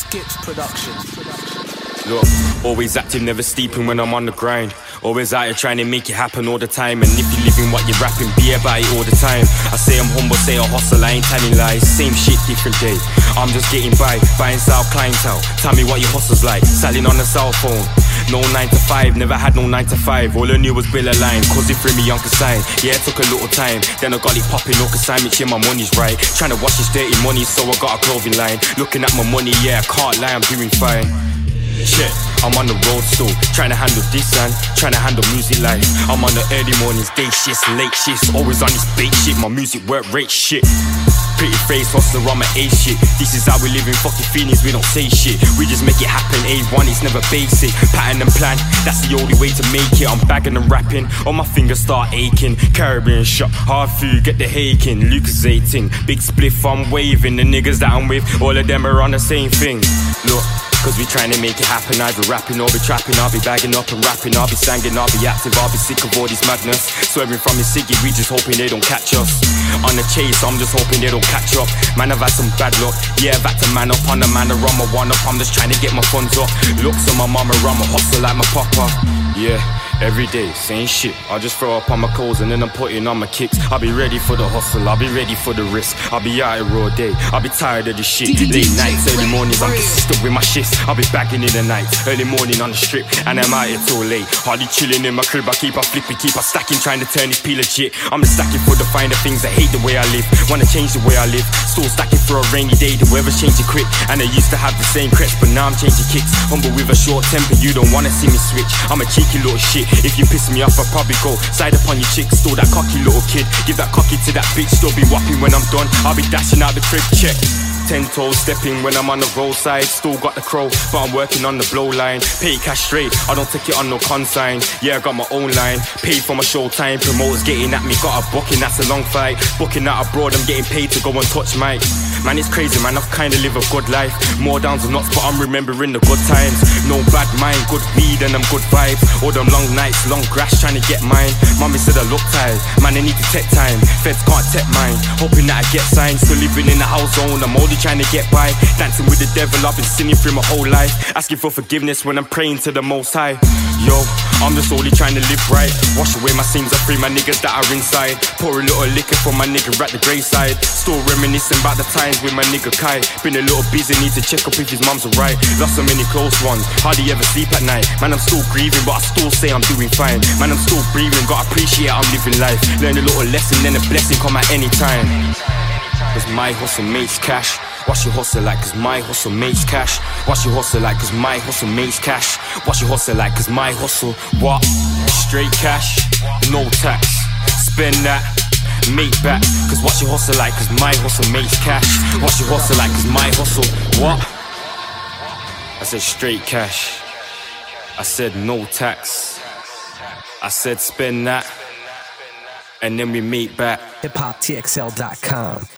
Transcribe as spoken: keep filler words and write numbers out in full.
Skips Production. Look, always active, never sleeping when I'm on the grind. Always out here trying to make it happen all the time. And if you're living what you're rapping, be about it all the time. I say I'm humble, say I hustle, I ain't telling lies. Same shit, different day. I'm just getting by, buying South clientele. Tell me what your hustle's like, selling on a cell phone. No nine to five, never had no nine to five. All I knew was bill a line, cause it threw me on consign. Yeah, it took a little time, then I got it popping, no consignment, yeah, my money's right. Trying to wash this dirty money, so I got a clothing line. Looking at my money, yeah, I can't lie, I'm doing fine. Shit, I'm on the road still, trying to handle this and trying to handle music life. I'm on the early mornings, day shifts, late shifts, always on this bait shit, my music work rate shit. Pretty face, hustler, I'm a A shit. This is how we live in fucking feelings, we don't say shit. We just make it happen, A one, it's never basic. Pattern and plan, that's the only way to make it. I'm bagging and rapping, all my fingers start aching. Caribbean shot, hard food, get the haking. Lucas eighteen, big spliff, I'm waving. The niggas that I'm with, all of them are on the same thing. Look, cause we trying to make it happen. Either rapping or be trapping. I'll be bagging up and rapping. I'll be singing, I'll be active. I'll be sick of all this madness. Swerving from the ciggy, we just hoping they don't catch us. On the chase, I'm just hoping they don't catch up. Man, I've had some bad luck. Yeah, I've had to man up on the man. I'm a one up. I'm just trying to get my funds up. Looks on my mama, I'm a hustle like my papa. Yeah, every day, same shit. I'll just throw up on my clothes and then I'm putting on my kicks. I'll be ready for the hustle, I'll be ready for the risk. I'll be out here all day, I'll be tired of this shit. Late nights, early mornings, I'm consistent with my shifts. I'll be bagging in the night, early morning on the strip. And I'm out here till late, hardly chilling in my crib. I keep on flipping, keep on stacking, trying to turn this peel legit. I'm just stacking for the finer things, I hate the way I live. Wanna change the way I live, still stacking for a rainy day. The weather's changing quick, and I used to have the same crest, but now I'm changing kicks. Humble with a short temper, you don't wanna see me switch. I'm a cheeky little shit, if you piss me off I'll probably go side up on your chick. Still that cocky little kid, give that cocky to that bitch. Still be whopping when I'm done, I'll be dashing out the crib, check. Ten toes stepping when I'm on the roadside. Still got the crow, but I'm working on the blow line. Pay cash straight, I don't take it on no consign. Yeah, I got my own line, paid for my show time. Promoters getting at me, got a booking, that's a long fight. Booking out abroad, I'm getting paid to go and touch mic. Man, it's crazy, man, I've kinda live a good life. More downs than nuts, but I'm remembering the good times. No bad mind, good weed and them good vibes. All them long nights, long grass, trying to get mine. Mommy said I look tired, man, I need to take time. Feds can't take mine, hoping that I get signed. Still living in the house zone, I'm only trying to get by. Dancing with the devil, I've been sinning through my whole life. Asking for forgiveness when I'm praying to the Most High. Yo, I'm just only trying to live right. Wash away my sins, I free my niggas that are inside. Pour a little liquor for my nigga at the grey side. Still reminiscing about the times with my nigga Kai. Been a little busy, need to check up if his mum's alright. Lost so many close ones, hardly ever sleep at night. Man, I'm still grieving, but I still say I'm doing fine. Man, I'm still breathing, gotta appreciate I'm living life. Learn a little lesson, then a blessing come at any time. Cause my hustle makes cash. Watch your hustle like cause my hustle makes cash. Watch your hustle like cause my hustle makes cash. Watch your hustle like cause my hustle, what? Straight cash, no tax. Spend that, make back. Cause watch your hustle like cause my hustle makes cash. Watch your hustle like cause my hustle, what? I said straight cash. I said no tax. I said spend that, and then we make back. hip hop T X L dot com